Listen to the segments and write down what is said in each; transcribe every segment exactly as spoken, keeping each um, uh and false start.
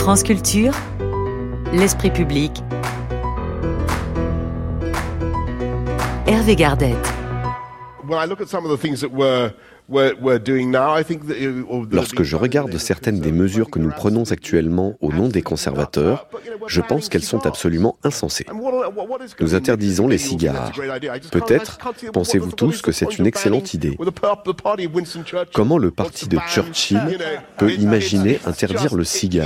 France Culture, l'esprit public. Hervé Gardette. Lorsque je regarde certaines des mesures que nous prenons actuellement au nom des conservateurs, je pense qu'elles sont absolument insensées. Nous interdisons les cigares. Peut-être pensez-vous tous que c'est une excellente idée. Comment le parti de Churchill peut imaginer interdire le cigare ?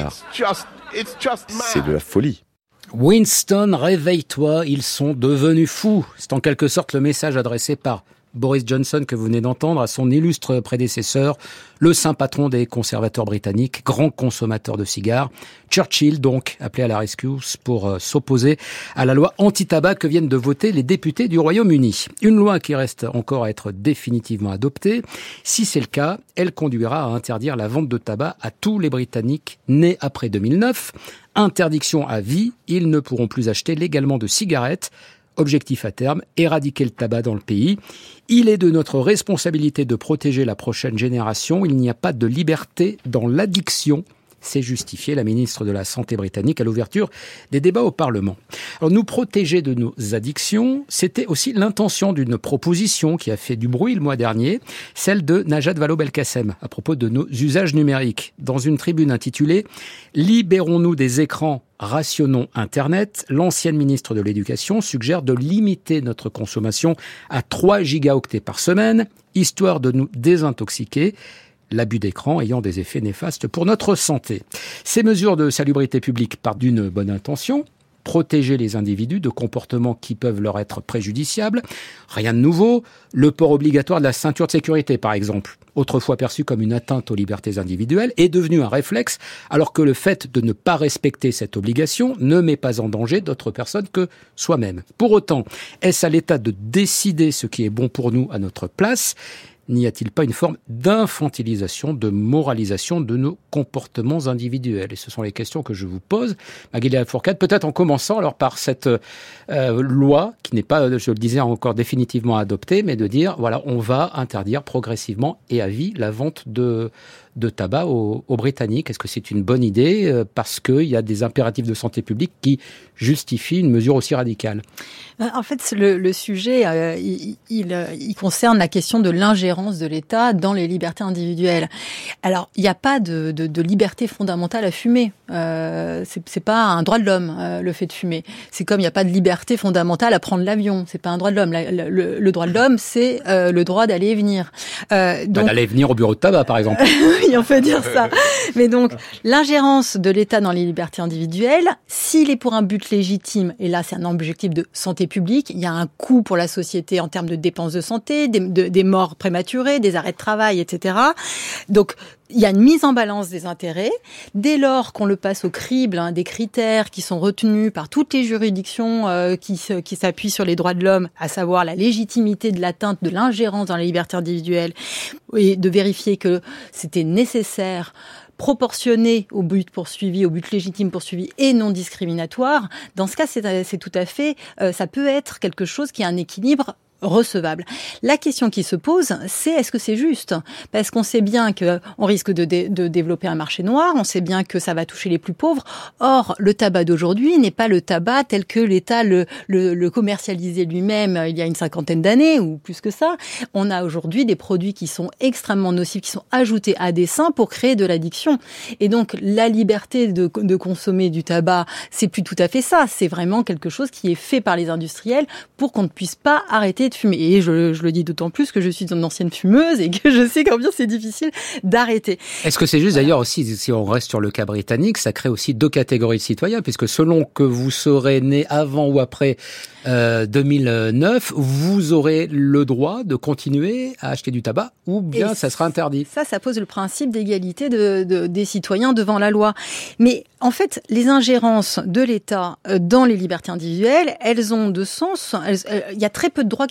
C'est de la folie. Winston, réveille-toi, ils sont devenus fous. C'est en quelque sorte le message adressé par Boris Johnson que vous venez d'entendre à son illustre prédécesseur, le saint patron des conservateurs britanniques, grand consommateur de cigares. Churchill, donc, appelé à la rescue pour euh, s'opposer à la loi anti-tabac que viennent de voter les députés du Royaume-Uni. Une loi qui reste encore à être définitivement adoptée. Si c'est le cas, elle conduira à interdire la vente de tabac à tous les Britanniques nés après deux mille neuf. Interdiction à vie, ils ne pourront plus acheter légalement de cigarettes. Objectif à terme, éradiquer le tabac dans le pays. Il est de notre responsabilité de protéger la prochaine génération. Il n'y a pas de liberté dans l'addiction. C'est justifié la ministre de la Santé britannique à l'ouverture des débats au Parlement. Alors, nous protéger de nos addictions, c'était aussi l'intention d'une proposition qui a fait du bruit le mois dernier, celle de Najat Vallaud-Belkacem à propos de nos usages numériques. Dans une tribune intitulée « Libérons-nous des écrans, rationnons Internet », l'ancienne ministre de l'Éducation suggère de limiter notre consommation à trois gigaoctets par semaine, histoire de nous désintoxiquer, l'abus d'écran ayant des effets néfastes pour notre santé. Ces mesures de salubrité publique partent d'une bonne intention, protéger les individus de comportements qui peuvent leur être préjudiciables. Rien de nouveau, le port obligatoire de la ceinture de sécurité par exemple, autrefois perçu comme une atteinte aux libertés individuelles, est devenu un réflexe, alors que le fait de ne pas respecter cette obligation ne met pas en danger d'autres personnes que soi-même. Pour autant, est-ce à l'État de décider ce qui est bon pour nous à notre place ? N'y a-t-il pas une forme d'infantilisation, de moralisation de nos comportements individuels ? Et ce sont les questions que je vous pose, Magali Lafourcade, peut-être en commençant alors par cette euh, loi qui n'est pas, je le disais, encore définitivement adoptée, mais de dire, voilà, on va interdire progressivement et à vie la vente de, de tabac aux, aux Britanniques. Est-ce que c'est une bonne idée euh, parce qu'il y a des impératifs de santé publique qui justifient une mesure aussi radicale ? En fait, le, le sujet, euh, il, il, il concerne la question de l'ingérence de l'État dans les libertés individuelles. Alors, il n'y a pas de, de, de liberté fondamentale à fumer. Euh, c'est, c'est pas un droit de l'homme, euh, le fait de fumer. C'est comme il n'y a pas de liberté fondamentale à prendre l'avion. C'est pas un droit de l'homme. La, le, le, le droit de l'homme, c'est euh, le droit d'aller et venir. Euh, donc... bah, d'aller et venir au bureau de tabac, par exemple. Oui, on peut dire ça. Mais donc, l'ingérence de l'État dans les libertés individuelles, s'il est pour un but légitime, et là, c'est un objectif de santé publique, il y a un coût pour la société en termes de dépenses de santé, des, de, des morts prématurées, des arrêts de travail, et cetera. Donc, il y a une mise en balance des intérêts. Dès lors qu'on le passe au crible, hein, des critères qui sont retenus par toutes les juridictions euh, qui, qui s'appuient sur les droits de l'homme, à savoir la légitimité de l'atteinte de l'ingérence dans les libertés individuelles, et de vérifier que c'était nécessaire, proportionné au but poursuivi, au but légitime poursuivi et non discriminatoire. Dans ce cas, c'est, c'est tout à fait, euh, ça peut être quelque chose qui a un équilibre recevable. La question qui se pose, c'est est-ce que c'est juste ? Parce qu'on sait bien que on risque de, dé- de développer un marché noir, on sait bien que ça va toucher les plus pauvres. Or, le tabac d'aujourd'hui n'est pas le tabac tel que l'État le, le, le commercialisait lui-même il y a une cinquantaine d'années ou plus que ça. On a aujourd'hui des produits qui sont extrêmement nocifs, qui sont ajoutés à dessein pour créer de l'addiction. Et donc, la liberté de, de consommer du tabac, c'est plus tout à fait ça. C'est vraiment quelque chose qui est fait par les industriels pour qu'on ne puisse pas arrêter de fumer. Et je, je le dis d'autant plus que je suis une ancienne fumeuse et que je sais combien c'est difficile d'arrêter. Est-ce que c'est juste d'ailleurs aussi, si on reste sur le cas britannique, ça crée aussi deux catégories de citoyens, puisque selon que vous serez né avant ou après euh, deux mille neuf, vous aurez le droit de continuer à acheter du tabac ou bien et ça sera interdit. Ça, ça pose le principe d'égalité de, de, des citoyens devant la loi. Mais en fait, les ingérences de l'État dans les libertés individuelles, elles ont de sens. Il y a très peu de droits qui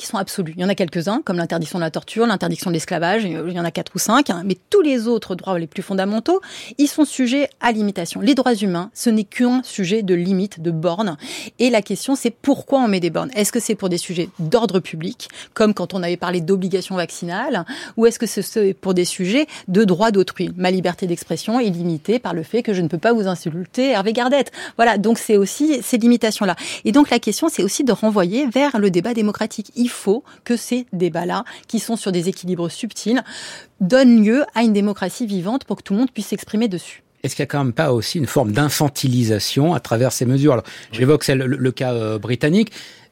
qui sont absolus. Il y en a quelques-uns, comme l'interdiction de la torture, l'interdiction de l'esclavage, il y en a quatre ou cinq, hein, mais tous les autres droits les plus fondamentaux, ils sont sujets à limitation. Les droits humains, ce n'est qu'un sujet de limite, de bornes. Et la question, c'est pourquoi on met des bornes ? Est-ce que c'est pour des sujets d'ordre public, comme quand on avait parlé d'obligation vaccinale, ou est-ce que c'est pour des sujets de droit d'autrui ? Ma liberté d'expression est limitée par le fait que je ne peux pas vous insulter, Hervé Gardette. Voilà, donc c'est aussi ces limitations-là. Et donc la question, c'est aussi de renvoyer vers le débat démocratique. Il faut que ces débats-là, qui sont sur des équilibres subtils, donnent lieu à une démocratie vivante pour que tout le monde puisse s'exprimer dessus. Est-ce qu'il n'y a quand même pas aussi une forme d'infantilisation à travers ces mesures ? Alors, j'évoque celle, le, le cas euh, britannique.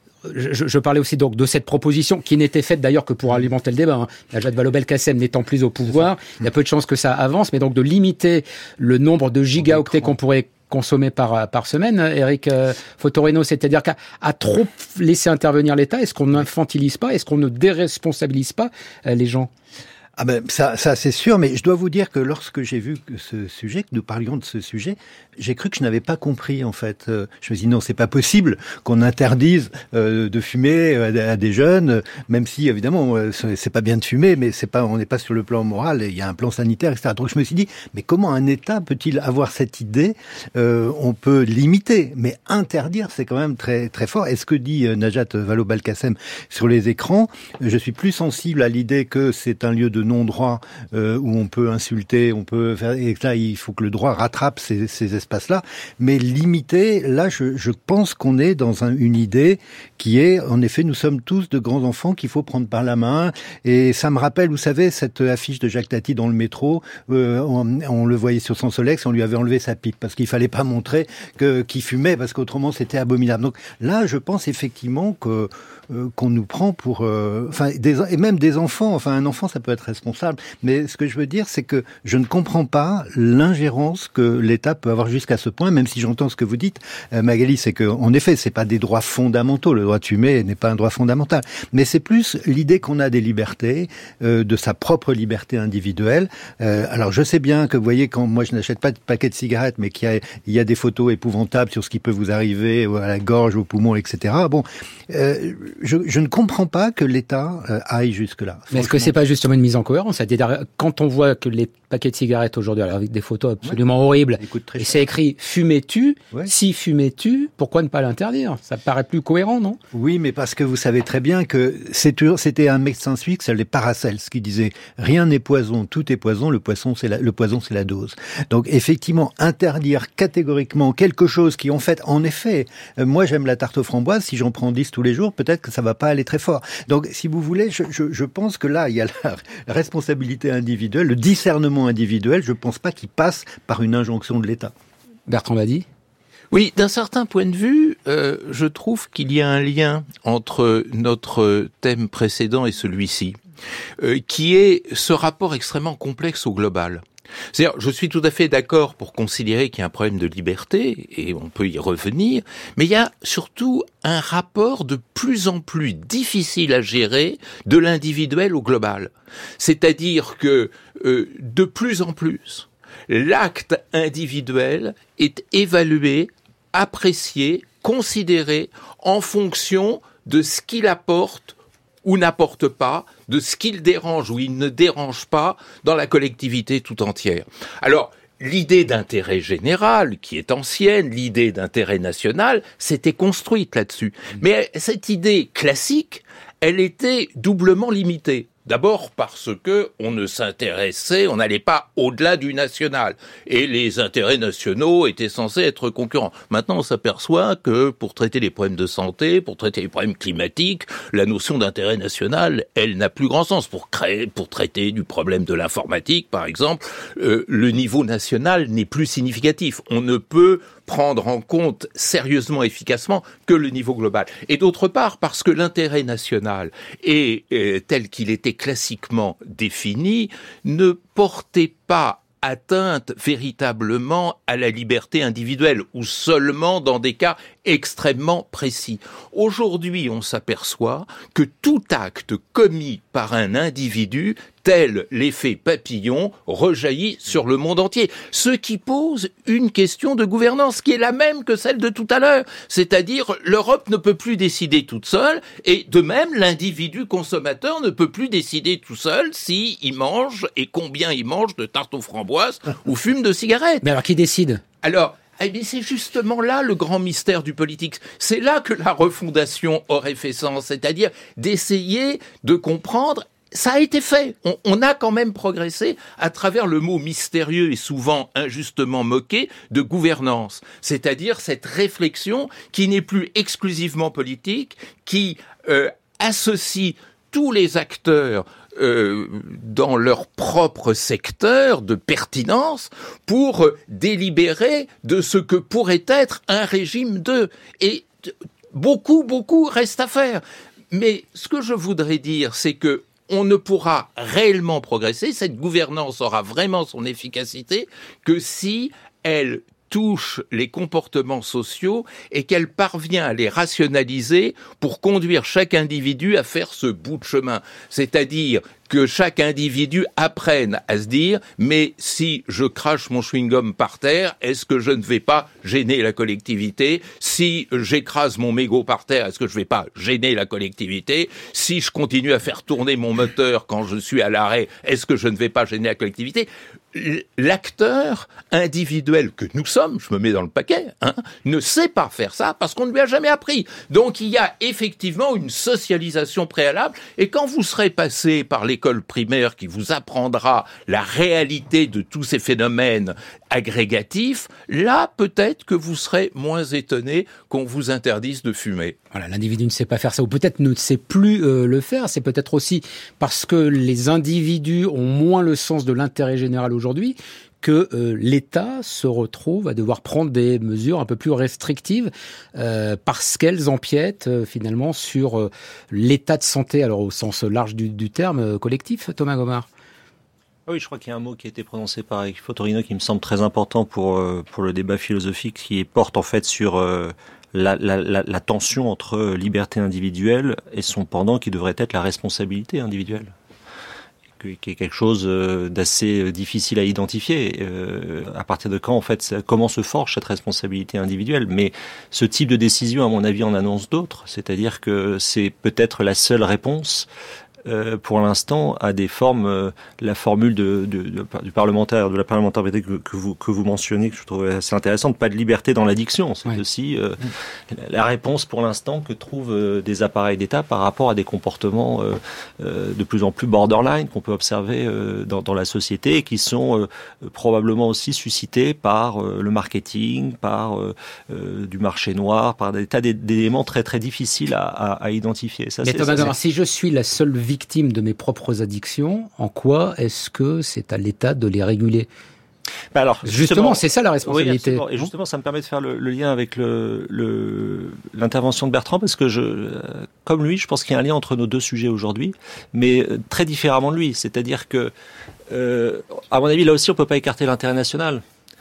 Je, je parlais aussi donc de cette proposition qui n'était faite d'ailleurs que pour alimenter le débat. Hein. Najat Vallaud-Belkacem n'étant plus au pouvoir, il y a peu de chances que ça avance, mais donc de limiter le nombre de gigaoctets qu'on pourrait consommer par par semaine, Eric euh, Fotorino, c'est-à-dire qu'à à trop laisser intervenir l'État, est-ce qu'on n'infantilise pas, est-ce qu'on ne déresponsabilise pas euh, les gens ? Ah ben ça, ça c'est sûr, mais je dois vous dire que lorsque j'ai vu que ce sujet, que nous parlions de ce sujet, j'ai cru que je n'avais pas compris en fait. Euh, je me suis dit non, c'est pas possible qu'on interdise euh, de fumer à, à des jeunes, même si évidemment euh, c'est pas bien de fumer, mais c'est pas, on n'est pas sur le plan moral. Il y a un plan sanitaire, et cetera. Donc je me suis dit, mais comment un État peut-il avoir cette idée ? euh, On peut limiter, mais interdire, c'est quand même très très fort. Et ce que dit euh, Najat Vallaud-Belkacem sur les écrans, je suis plus sensible à l'idée que c'est un lieu de non-droit euh, où on peut insulter, on peut faire, et là il faut que le droit rattrape ces, ces espaces-là, mais limiter, là je, je pense qu'on est dans un, une idée qui est, en effet, nous sommes tous de grands enfants qu'il faut prendre par la main, et ça me rappelle, vous savez, cette affiche de Jacques Tati dans le métro, euh, on, on le voyait sur son Solex, on lui avait enlevé sa pipe, parce qu'il fallait pas montrer que, qu'il fumait, parce qu'autrement c'était abominable. Donc là, je pense effectivement que euh, qu'on nous prend pour, euh, enfin, des, et même des enfants, enfin un enfant ça peut être responsable, mais ce que je veux dire c'est que je ne comprends pas l'ingérence que l'État peut avoir jusqu'à ce point, même si j'entends ce que vous dites, euh, Magali, c'est que en effet c'est pas des droits fondamentaux, le droit de fumer n'est pas un droit fondamental, mais c'est plus l'idée qu'on a des libertés, euh, de sa propre liberté individuelle. Euh, alors je sais bien que vous voyez quand moi je n'achète pas de paquet de cigarettes, mais qu'il y a, il y a des photos épouvantables sur ce qui peut vous arriver à la gorge, aux poumons, et cetera. Bon, euh, je, je ne comprends pas que l'État euh, aille jusque-là. Mais est-ce que c'est pas justement une mise en cohérence ? C'est-à-dire, quand on voit que les paquets de cigarettes aujourd'hui, alors avec des photos absolument ouais. horribles, et c'est écrit « fumais-tu ouais. », si fumais-tu, pourquoi ne pas l'interdire ? Ça paraît plus cohérent, non ? Oui, mais parce que vous savez très bien que c'était un médecin suisse, c'est les Paracels, qui disait « rien n'est poison, tout est poison, le, poisson, c'est la, le poison c'est la dose ». Donc effectivement, interdire catégoriquement quelque chose qui en fait, en effet, euh, moi j'aime la tarte aux framboises, si j'en prends dix tous les jours, peut-être que ça va pas aller très fort. Donc si vous voulez, je, je, je pense que là, il y a la responsabilité individuelle, le discernement individuel, je pense pas qu'il passe par une injonction de l'État. Bertrand Badi ? Oui, d'un certain point de vue, euh, je trouve qu'il y a un lien entre notre thème précédent et celui-ci, euh, qui est ce rapport extrêmement complexe au global. C'est-à-dire, je suis tout à fait d'accord pour considérer qu'il y a un problème de liberté, et on peut y revenir, mais il y a surtout un rapport de plus en plus difficile à gérer de l'individuel au global. C'est-à-dire que, euh, de plus en plus, l'acte individuel est évalué, apprécié, considéré en fonction de ce qu'il apporte ou n'apporte pas, de ce qu'il dérange ou il ne dérange pas dans la collectivité tout entière. Alors, l'idée d'intérêt général, qui est ancienne, l'idée d'intérêt national, s'était construite là-dessus. Mais cette idée classique, elle était doublement limitée. D'abord parce que on ne s'intéressait, on n'allait pas au-delà du national. Et les intérêts nationaux étaient censés être concurrents. Maintenant, on s'aperçoit que pour traiter les problèmes de santé, pour traiter les problèmes climatiques, la notion d'intérêt national, elle n'a plus grand sens. Pour créer, pour traiter du problème de l'informatique, par exemple, euh, le niveau national n'est plus significatif. On ne peut prendre en compte sérieusement, efficacement, que le niveau global. Et d'autre part, parce que l'intérêt national est euh, tel qu'il était classiquement défini, ne portait pas atteinte véritablement à la liberté individuelle, ou seulement dans des cas extrêmement précis. Aujourd'hui, on s'aperçoit que tout acte commis par un individu, tel l'effet papillon, rejaillit sur le monde entier. Ce qui pose une question de gouvernance qui est la même que celle de tout à l'heure. C'est-à-dire, l'Europe ne peut plus décider toute seule, et de même, l'individu consommateur ne peut plus décider tout seul s'il mange et combien il mange de tarte aux framboises ou fume de cigarettes. Mais alors, qui décide ? Alors, eh bien, c'est justement là le grand mystère du politique. C'est là que la refondation aurait fait sens, c'est-à-dire d'essayer de comprendre. Ça a été fait. On, on a quand même progressé à travers le mot mystérieux et souvent injustement moqué de gouvernance. C'est-à-dire cette réflexion qui n'est plus exclusivement politique, qui euh, associe tous les acteurs Euh, dans leur propre secteur de pertinence pour euh, délibérer de ce que pourrait être un régime de. Et beaucoup, beaucoup reste à faire. Mais ce que je voudrais dire, c'est que on ne pourra réellement progresser, cette gouvernance aura vraiment son efficacité, que si elle touche les comportements sociaux et qu'elle parvient à les rationaliser pour conduire chaque individu à faire ce bout de chemin. C'est-à-dire que chaque individu apprenne à se dire « mais si je crache mon chewing-gum par terre, est-ce que je ne vais pas gêner la collectivité ? Si j'écrase mon mégot par terre, est-ce que je ne vais pas gêner la collectivité ? Si je continue à faire tourner mon moteur quand je suis à l'arrêt, est-ce que je ne vais pas gêner la collectivité ?» L'acteur individuel que nous sommes, je me mets dans le paquet, hein, ne sait pas faire ça parce qu'on ne lui a jamais appris. Donc il y a effectivement une socialisation préalable, et quand vous serez passé par l'école primaire qui vous apprendra la réalité de tous ces phénomènes agrégatifs, là peut-être que vous serez moins étonné qu'on vous interdise de fumer. Voilà, l'individu ne sait pas faire ça, ou peut-être ne sait plus euh, le faire. C'est peut-être aussi parce que les individus ont moins le sens de l'intérêt général aujourd'hui que euh, l'État se retrouve à devoir prendre des mesures un peu plus restrictives euh, parce qu'elles empiètent euh, finalement sur euh, l'état de santé, alors au sens large du, du terme euh, collectif. Thomas Gomard. Oui, je crois qu'il y a un mot qui a été prononcé par Eric Fotorino qui me semble très important pour euh, pour le débat philosophique, qui porte en fait sur euh, la, la, la, la tension entre liberté individuelle et son pendant qui devrait être la responsabilité individuelle, qui est quelque chose d'assez difficile à identifier. Euh, à partir de quand, en fait, comment se forge cette responsabilité individuelle ? Mais ce type de décision, à mon avis, en annonce d'autres. C'est-à-dire que c'est peut-être la seule réponse Euh, pour l'instant, à des formes, euh, la formule de, de, de, du parlementaire, de la parlementaire que, que vous que vous mentionnez, que je trouve assez intéressante, pas de liberté dans l'addiction. C'est ouais. aussi euh, mmh. la réponse pour l'instant que trouvent euh, des appareils d'État par rapport à des comportements euh, euh, de plus en plus borderline qu'on peut observer euh, dans, dans la société et qui sont euh, probablement aussi suscités par euh, le marketing, par euh, euh, du marché noir, par des tas d'éléments très très difficiles à, à, à identifier. Ça, Mais c'est, Thomas ça, Gomard, si je suis la seule victime victime de mes propres addictions, en quoi est-ce que c'est à l'État de les réguler ? Bah alors, justement, justement, c'est ça la responsabilité. Oui, et justement, ça me permet de faire le, le lien avec le, le, l'intervention de Bertrand, parce que je, comme lui, je pense qu'il y a un lien entre nos deux sujets aujourd'hui, mais très différemment de lui. C'est-à-dire que, euh, à mon avis, là aussi, on peut pas écarter l'intérêt national.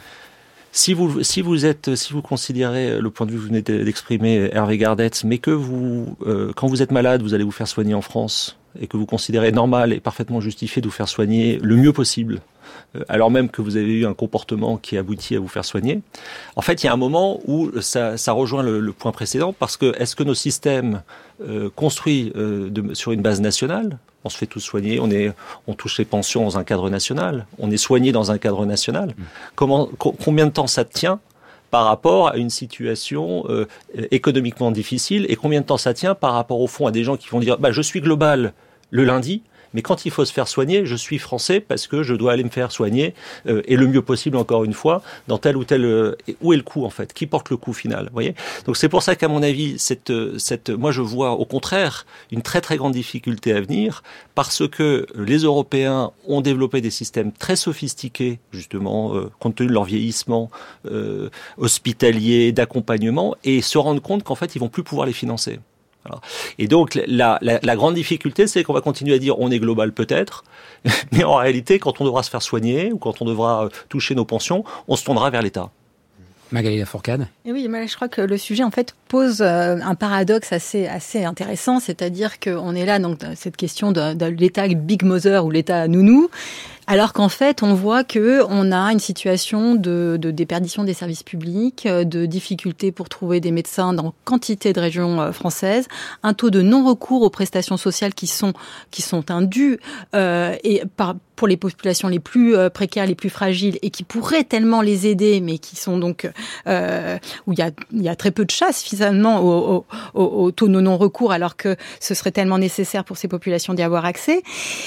Si vous, si vous êtes, si vous considérez le point de vue que vous venez d'exprimer, Hervé Gardetz, mais que vous, euh, quand vous êtes malade, vous allez vous faire soigner en France, et que vous considérez normal et parfaitement justifié de vous faire soigner le mieux possible, euh, alors même que vous avez eu un comportement qui aboutit à vous faire soigner, en fait, il y a un moment où ça, ça rejoint le, le point précédent, parce que est-ce que nos systèmes euh, construits euh, de, sur une base nationale, on se fait tous soigner, on est, on touche les pensions dans un cadre national, on est soigné dans un cadre national. Mmh. Comment, co- combien de temps ça tient par rapport à une situation euh, économiquement difficile, et combien de temps ça tient par rapport au fond à des gens qui vont dire bah je suis global le lundi, mais quand il faut se faire soigner, je suis français parce que je dois aller me faire soigner euh, et le mieux possible, encore une fois, dans tel ou tel euh, où est le coût en fait, qui porte le coût final, vous voyez. Donc c'est pour ça qu'à mon avis, cette cette moi je vois au contraire une très très grande difficulté à venir, parce que les Européens ont développé des systèmes très sophistiqués justement euh, compte tenu de leur vieillissement euh, hospitalier, d'accompagnement, et se rendent compte qu'en fait ils vont plus pouvoir les financer. Alors, et donc la, la, la grande difficulté, c'est qu'on va continuer à dire on est global peut-être, mais en réalité, quand on devra se faire soigner ou quand on devra toucher nos pensions, on se tournera vers l'État. Magali Lafourcade. Et oui, mais je crois que le sujet en fait pose euh, un paradoxe assez assez intéressant, c'est-à-dire qu'on est là donc dans cette question de, de l'État Big Mother ou l'État nounou. Alors qu'en fait, on voit que on a une situation de, de déperdition des services publics, de difficultés pour trouver des médecins dans quantité de régions françaises, un taux de non-recours aux prestations sociales qui sont qui sont indues euh, et par pour les populations les plus euh, précaires, les plus fragiles et qui pourraient tellement les aider, mais qui sont donc euh, où il y a il y a très peu de chasse finalement au, au, au taux de non-recours, alors que ce serait tellement nécessaire pour ces populations d'y avoir accès.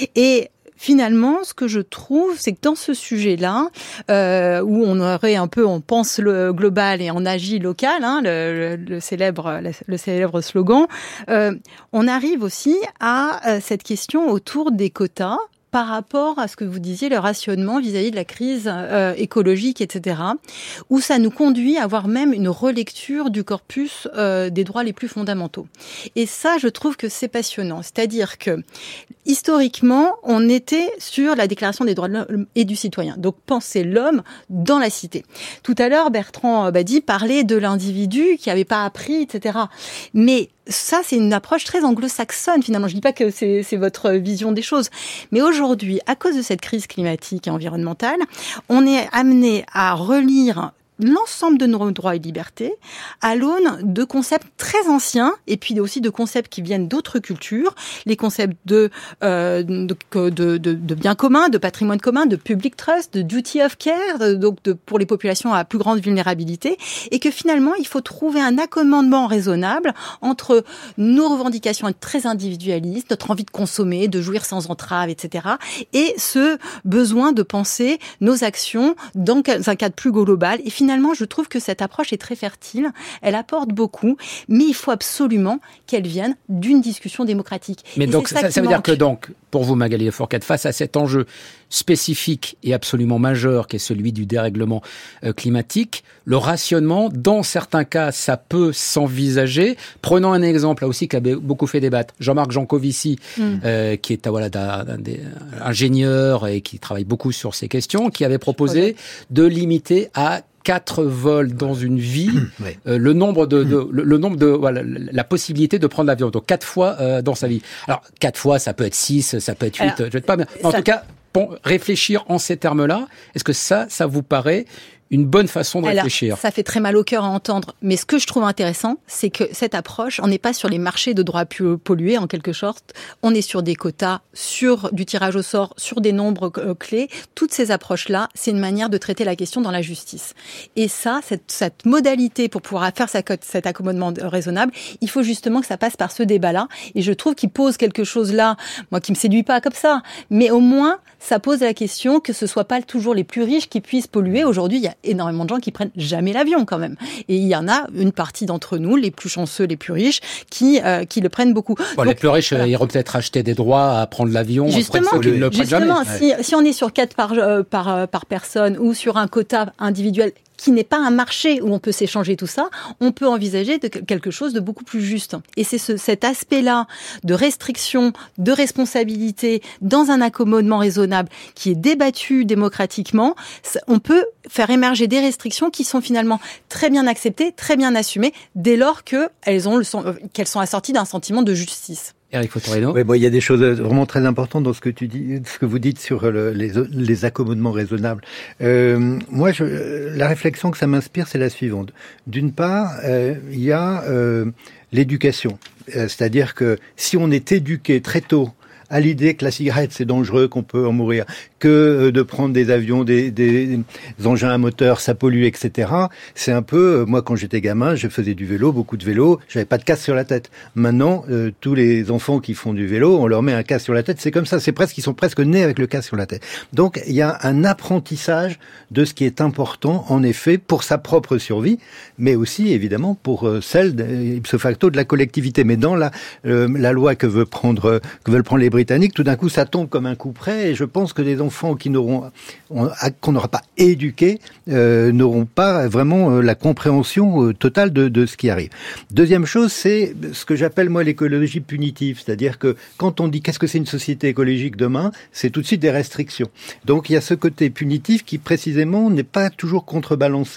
Et finalement, ce que je trouve, c'est que dans ce sujet-là, euh, où on aurait un peu, on pense le global et on agit local, hein, le, le, le célèbre, le célèbre slogan, euh, on arrive aussi à euh, cette question autour des quotas, par rapport à ce que vous disiez, le rationnement vis-à-vis de la crise euh, écologique, et cetera, où ça nous conduit à avoir même une relecture du corpus euh, des droits les plus fondamentaux. Et ça, je trouve que c'est passionnant. C'est-à-dire que, historiquement, on était sur la Déclaration des droits de l'homme et du citoyen. Donc, penser l'homme dans la cité. Tout à l'heure, Bertrand Badi parlait de l'individu qui n'avait pas appris, et cetera. Mais ça, c'est une approche très anglo-saxonne, finalement. Je dis pas que c'est, c'est votre vision des choses. Mais aujourd'hui, à cause de cette crise climatique et environnementale, on est amené à relire l'ensemble de nos droits et libertés à l'aune de concepts très anciens et puis aussi de concepts qui viennent d'autres cultures, les concepts de, euh, de, de, de, de bien commun, de patrimoine commun, de public trust, de duty of care, de, donc de, pour les populations à plus grande vulnérabilité, et que finalement il faut trouver un accommodement raisonnable entre nos revendications très individualistes, notre envie de consommer, de jouir sans entrave, et cetera, et ce besoin de penser nos actions dans un cadre plus global. Et finalement, Finalement, je trouve que cette approche est très fertile, elle apporte beaucoup, mais il faut absolument qu'elle vienne d'une discussion démocratique. Mais et donc, ça, ça, ça veut dire que donc, pour vous, Magali Lafourcade, face à cet enjeu spécifique et absolument majeur qui est celui du dérèglement euh, climatique, le rationnement, dans certains cas, ça peut s'envisager. Prenons un exemple là aussi qui a beaucoup fait débattre. Jean-Marc Jancovici, mm. euh, qui est voilà, d'un, d'un des, ingénieur et qui travaille beaucoup sur ces questions, qui avait proposé de limiter à quatre vols dans une vie, oui. euh, le nombre de, de le, le nombre de voilà, la possibilité de prendre l'avion, donc quatre fois euh, dans sa vie. Alors quatre fois, ça peut être six, ça peut être huit, je sais pas, mais en ça... tout cas, bon, réfléchir en ces termes-là, est-ce que ça, ça vous paraît une bonne façon de Alors, réfléchir? Ça fait très mal au cœur à entendre, mais ce que je trouve intéressant, c'est que cette approche, on n'est pas sur les marchés de droits pollués en quelque sorte, on est sur des quotas, sur du tirage au sort, sur des nombres euh, clés. Toutes ces approches-là, c'est une manière de traiter la question dans la justice. Et ça, cette, cette modalité pour pouvoir faire sa, cet accommodement raisonnable, il faut justement que ça passe par ce débat-là. Et je trouve qu'il pose quelque chose là, moi qui me séduit pas comme ça, mais au moins ça pose la question que ce soit pas toujours les plus riches qui puissent polluer. Aujourd'hui, il y a énormément de gens qui prennent jamais l'avion quand même. Et il y en a une partie d'entre nous, les plus chanceux, les plus riches, qui euh, qui le prennent beaucoup. Bon, Donc, les plus riches, voilà. Ils auraient peut-être acheté des droits à prendre l'avion. Justement, après, ceux qui ne le prennent justement jamais. si, si on est sur quatre par, euh, par, euh, par personne ou sur un quota individuel qui n'est pas un marché où on peut s'échanger tout ça, on peut envisager de quelque chose de beaucoup plus juste. Et c'est ce, cet aspect-là de restriction, de responsabilité, dans un accommodement raisonnable qui est débattu démocratiquement, on peut faire émerger des restrictions qui sont finalement très bien acceptées, très bien assumées, dès lors qu'elles ont le, qu'elles sont assorties d'un sentiment de justice. Eric Fotorino. Oui, bon, il y a des choses vraiment très importantes dans ce que tu dis, ce que vous dites sur le, les, les accommodements raisonnables. Euh, moi, je, la réflexion que ça m'inspire, c'est la suivante. D'une part, euh, il y a euh, l'éducation, euh, c'est-à-dire que si on est éduqué très tôt à l'idée que la cigarette c'est dangereux, qu'on peut en mourir, que de prendre des avions, des, des engins à moteur, ça pollue, et cetera. C'est un peu, moi quand j'étais gamin, je faisais du vélo, beaucoup de vélo, j'avais pas de casque sur la tête. Maintenant, euh, tous les enfants qui font du vélo, on leur met un casque sur la tête, c'est comme ça, c'est presque, ils sont presque nés avec le casque sur la tête. Donc il y a un apprentissage de ce qui est important, en effet, pour sa propre survie, mais aussi évidemment pour euh, celle de, ipso facto de la collectivité. Mais dans la euh, la loi que veut prendre, que veulent prendre les Britanniques, tout d'un coup ça tombe comme un coup près, et je pense que les enfants qui n'auront, qu'on n'aura pas éduqués, euh, n'auront pas vraiment euh, la compréhension euh, totale de, de ce qui arrive. Deuxième chose, c'est ce que j'appelle moi l'écologie punitive, c'est-à-dire que quand on dit qu'est-ce que c'est une société écologique demain, c'est tout de suite des restrictions. Donc il y a ce côté punitif qui précisément n'est pas toujours contrebalancé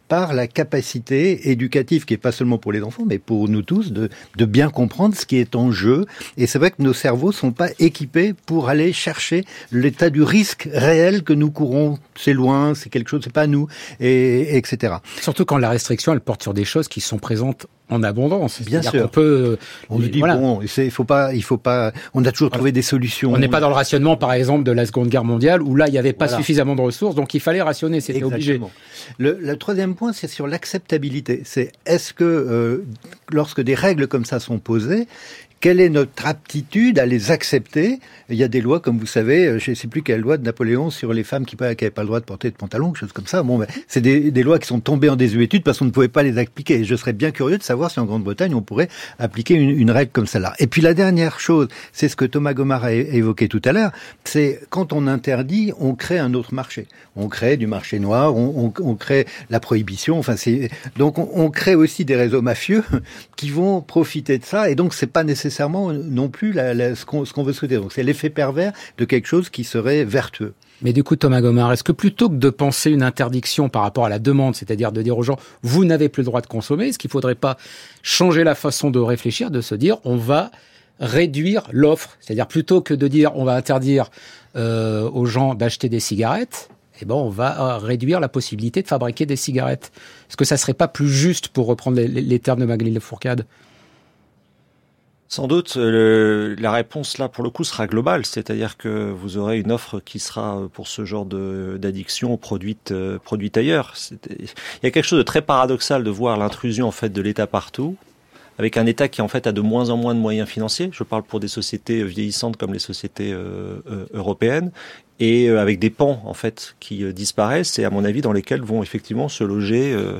par la capacité éducative, qui est pas seulement pour les enfants, mais pour nous tous, de, de bien comprendre ce qui est en jeu. Et c'est vrai que nos cerveaux sont pas équipés pour aller chercher l'état du risque réel que nous courons. C'est loin, c'est quelque chose, c'est pas nous, et, et et cetera. Surtout quand la restriction, elle porte sur des choses qui sont présentes en abondance. Bien C'est-à-dire sûr. qu'on peut, On nous dit voilà. bon, il faut pas, il faut pas. On a toujours Voilà. trouvé des solutions. On n'est pas dans le rationnement, par exemple, de la Seconde Guerre mondiale, où là, il n'y avait pas Voilà. suffisamment de ressources, donc il fallait rationner, c'était obligé. Exactement. Le, le troisième point, c'est sur l'acceptabilité. C'est est-ce que euh, lorsque des règles comme ça sont posées, quelle est notre aptitude à les accepter? Il y a des lois, comme vous savez, je ne sais plus quelle loi de Napoléon sur les femmes qui n'avaient pas le droit de porter de pantalon, quelque chose comme ça. Bon, ben, c'est des, des lois qui sont tombées en désuétude parce qu'on ne pouvait pas les appliquer. Et je serais bien curieux de savoir si en Grande-Bretagne on pourrait appliquer une, une règle comme celle-là. Et puis la dernière chose, c'est ce que Thomas Gomard a é- évoqué tout à l'heure, c'est quand on interdit, on crée un autre marché. On crée du marché noir, on, on, on crée la prohibition. Enfin, c'est donc on, on crée aussi des réseaux mafieux qui vont profiter de ça. Et donc c'est pas nécessairement non plus la, la, ce qu'on ce qu'on veut souhaiter. Donc c'est l'effet pervers de quelque chose qui serait vertueux. Mais du coup, Thomas Gomard, est-ce que plutôt que de penser une interdiction par rapport à la demande, c'est-à-dire de dire aux gens, vous n'avez plus le droit de consommer, est-ce qu'il ne faudrait pas changer la façon de réfléchir, de se dire, on va réduire l'offre? C'est-à-dire plutôt que de dire, on va interdire euh, aux gens d'acheter des cigarettes, eh ben, on va réduire la possibilité de fabriquer des cigarettes. Est-ce que ça ne serait pas plus juste, pour reprendre les, les termes de Magali Lafourcade? Sans doute, le, la réponse là, pour le coup, sera globale. C'est-à-dire que vous aurez une offre qui sera, pour ce genre de, d'addiction, produite, euh, produite ailleurs. C'est, il y a quelque chose de très paradoxal de voir l'intrusion, en fait, de l'État partout, avec un État qui, en fait, a de moins en moins de moyens financiers. Je parle pour des sociétés vieillissantes comme les sociétés euh, euh, européennes, et euh, avec des pans, en fait, qui euh, disparaissent, et à mon avis, dans lesquels vont effectivement se loger euh,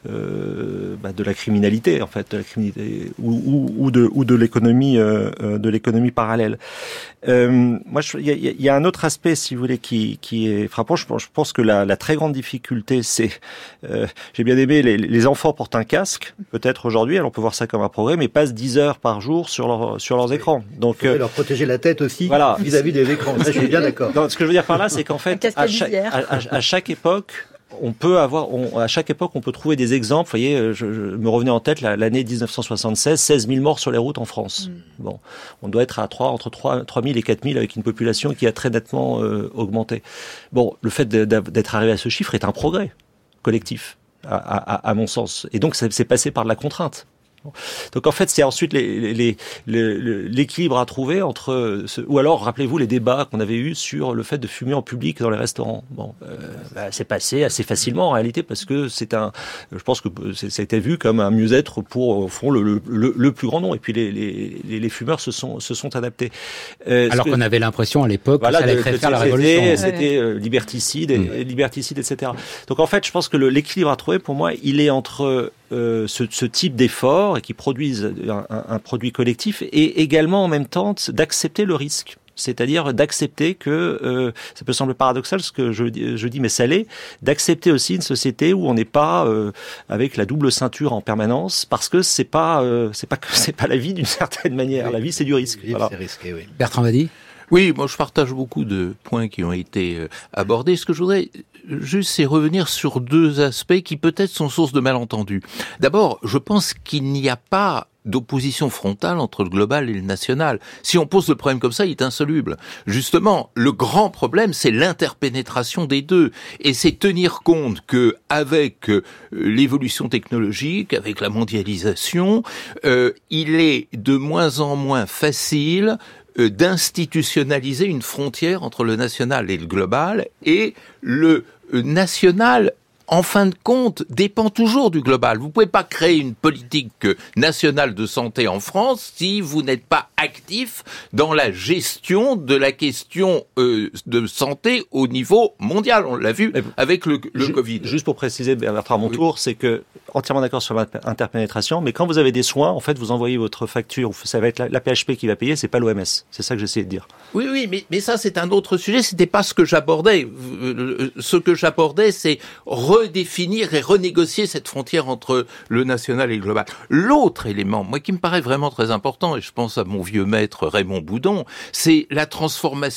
euh, bah, de la criminalité, en fait, de la criminalité, ou, ou, ou de, ou de l'économie, euh, de l'économie parallèle. Euh, moi, il y a, y a un autre aspect, si vous voulez, qui, qui est frappant. Je, je pense que la, la très grande difficulté, c'est, euh, j'ai bien aimé, les, les enfants portent un casque, peut-être aujourd'hui, alors on peut voir ça comme un progrès, mais passent dix heures par jour sur leur, sur leurs écrans. Donc, il faut leur protéger la tête aussi, voilà, vis-à-vis des écrans. Ça, je suis bien d'accord. Non, ce que je veux dire par là, c'est qu'en fait, à chaque, à, à, à chaque époque, on peut avoir, on, à chaque époque, on peut trouver des exemples. Vous voyez, je, je me revenais en tête la, l'année dix-neuf cent soixante-seize, seize mille morts sur les routes en France. Mmh. Bon, on doit être à trois, entre trois mille et quatre mille avec une population qui a très nettement euh, augmenté. Bon, le fait de, d'être arrivé à ce chiffre est un progrès collectif, à, à, à mon sens. Et donc, c'est passé par de la contrainte. Donc en fait, c'est ensuite les, les, les, les, l'équilibre à trouver entre, ce, ou alors rappelez-vous les débats qu'on avait eus sur le fait de fumer en public dans les restaurants. Bon, euh, bah, c'est passé assez facilement en réalité parce que c'est un, je pense que c'est, ça a été vu comme un mieux-être pour au fond le, le, le plus grand nombre. Et puis les, les, les fumeurs se sont se sont adaptés. Euh, alors qu'on avait l'impression à l'époque voilà, que ça allait faire la révolution. C'était, c'était euh, liberticide, et, mmh. liberticide, et cetera. Donc en fait, je pense que le, l'équilibre à trouver pour moi, il est entre Euh, ce, ce type d'efforts et qui produisent un, un, un produit collectif et également en même temps d'accepter le risque. C'est-à-dire d'accepter que, euh, ça peut sembler paradoxal ce que je, je dis, mais ça l'est, d'accepter aussi une société où on n'est pas euh, avec la double ceinture en permanence, parce que c'est pas, euh, c'est pas, c'est pas la vie d'une certaine manière. Oui. La vie, c'est du risque. Voilà. C'est risqué, oui. Bertrand Wady. Oui, moi je partage beaucoup de points qui ont été euh, abordés. Ce que je voudrais juste, c'est revenir sur deux aspects qui peut-être sont source de malentendus. D'abord, je pense qu'il n'y a pas d'opposition frontale entre le global et le national. Si on pose le problème comme ça, il est insoluble. Justement, le grand problème, c'est l'interpénétration des deux. Et c'est tenir compte que, avec euh, l'évolution technologique, avec la mondialisation, euh, il est de moins en moins facile euh, d'institutionnaliser une frontière entre le national et le global, et le euh, national, en fin de compte, dépend toujours du global. Vous pouvez pas créer une politique nationale de santé en France si vous n'êtes pas actif dans la gestion de la question euh, de santé au niveau mondial. On l'a vu avec le, le Ju- Covid. Juste pour préciser, Bertrand, à mon oui. tour, c'est que entièrement d'accord sur l'interpénétration, mais quand vous avez des soins, en fait, vous envoyez votre facture, ça va être la, la P H P qui va payer, c'est pas l'O M S. C'est ça que j'essayais de dire. Oui, oui, mais, mais ça, c'est un autre sujet. C'était pas ce que j'abordais. Ce que j'abordais, c'est redéfinir et renégocier cette frontière entre le national et le global. L'autre élément, moi, qui me paraît vraiment très important, et je pense à mon vieux maître Raymond Boudon, c'est la transformation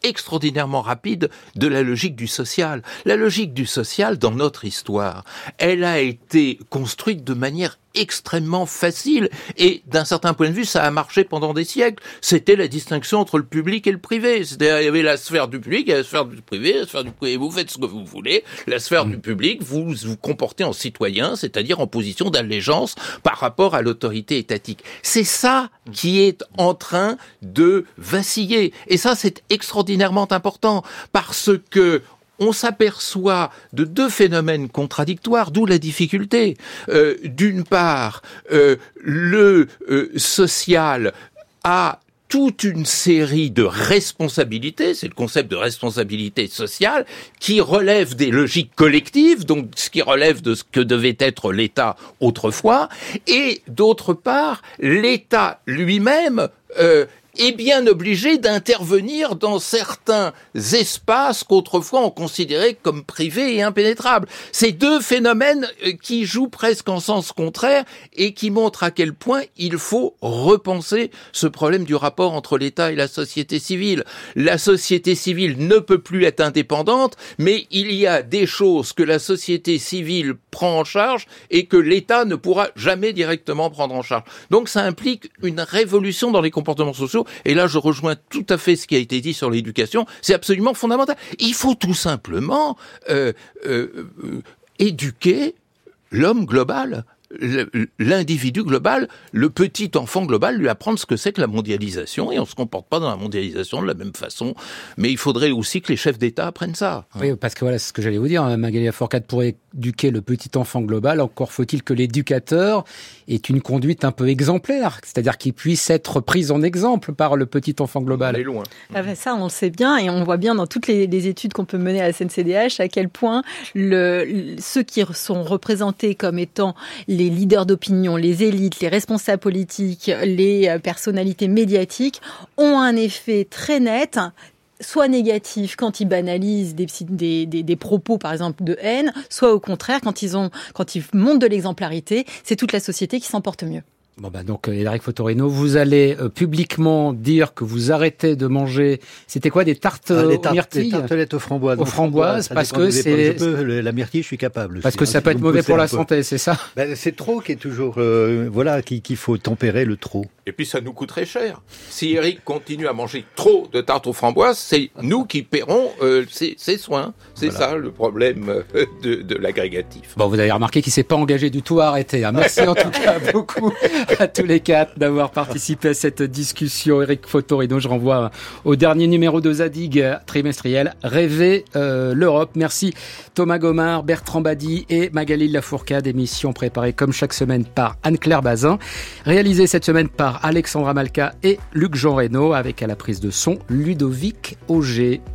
extraordinairement rapide de la logique du social. La logique du social, dans notre histoire, elle a été construite de manière extrêmement facile et d'un certain point de vue ça a marché pendant des siècles. C'était la distinction entre le public et le privé. C'est-à-dire il y avait la sphère du public et la sphère du privé. La sphère du privé, vous faites ce que vous voulez. La sphère mmh. du public, vous vous comportez en citoyen, c'est-à-dire en position d'allégeance par rapport à l'autorité étatique. C'est ça qui est en train de vaciller et ça c'est extraordinairement important parce que on s'aperçoit de deux phénomènes contradictoires, d'où la difficulté. Euh, d'une part, euh, le euh, social a toute une série de responsabilités, c'est le concept de responsabilité sociale, qui relève des logiques collectives, donc ce qui relève de ce que devait être l'État autrefois, et d'autre part, l'État lui-même euh, est bien obligé d'intervenir dans certains espaces qu'autrefois on considérait comme privés et impénétrables. Ces deux phénomènes qui jouent presque en sens contraire et qui montrent à quel point il faut repenser ce problème du rapport entre l'État et la société civile. La société civile ne peut plus être indépendante, mais il y a des choses que la société civile prend en charge et que l'État ne pourra jamais directement prendre en charge. Donc ça implique une révolution dans les comportements sociaux. Et là, je rejoins tout à fait ce qui a été dit sur l'éducation. C'est absolument fondamental. Il faut tout simplement euh, euh, euh, éduquer l'homme global, l'individu global, le petit enfant global, lui apprendre ce que c'est que la mondialisation. Et on ne se comporte pas dans la mondialisation de la même façon. Mais il faudrait aussi que les chefs d'État apprennent ça. Oui, parce que voilà, c'est ce que j'allais vous dire. Magali Lafourcade, pour éduquer le petit enfant global, encore faut-il que l'éducateur ait une conduite un peu exemplaire. C'est-à-dire qu'il puisse être pris en exemple par le petit enfant global. On est loin. Ah ben ça, on le sait bien. Et on voit bien dans toutes les, les études qu'on peut mener à la S N C D H à quel point le, le, ceux qui sont représentés comme étant les les leaders d'opinion, les élites, les responsables politiques, les personnalités médiatiques ont un effet très net, soit négatif quand ils banalisent des, des, des, des propos, par exemple, de haine, soit au contraire, quand ils, ont, quand ils montrent de l'exemplarité, c'est toute la société qui s'en porte mieux. Bon bah donc Éric Fotorino, vous allez euh, publiquement dire que vous arrêtez de manger. C'était quoi, des tartes ah, les aux myrtilles, des tartelettes aux framboises. Aux framboises, parce que c'est je peux, la myrtille, je suis capable. Parce que ça peut être mauvais pour la santé, c'est ça. Ben, c'est trop qui est toujours euh, voilà qu'il qu'il faut tempérer le trop. Et puis ça nous coûterait cher. Si Éric continue à manger trop de tartes aux framboises, c'est nous qui paierons euh, ses, ses soins. C'est voilà. Ça le problème euh, de, de l'agrégatif. Bon, vous avez remarqué qu'il s'est pas engagé du tout à arrêter. Hein. Merci en tout cas beaucoup à tous les quatre d'avoir participé à cette discussion. Éric Fotorino, je renvoie au dernier numéro de Zadig trimestriel, Rêver euh, l'Europe. Merci Thomas Gomard, Bertrand Badi et Magali Lafourcade. Émission préparée comme chaque semaine par Anne-Claire Bazin, réalisée cette semaine par Alexandra Malka et Luc Jean Reynaud, avec à la prise de son Ludovic Auger.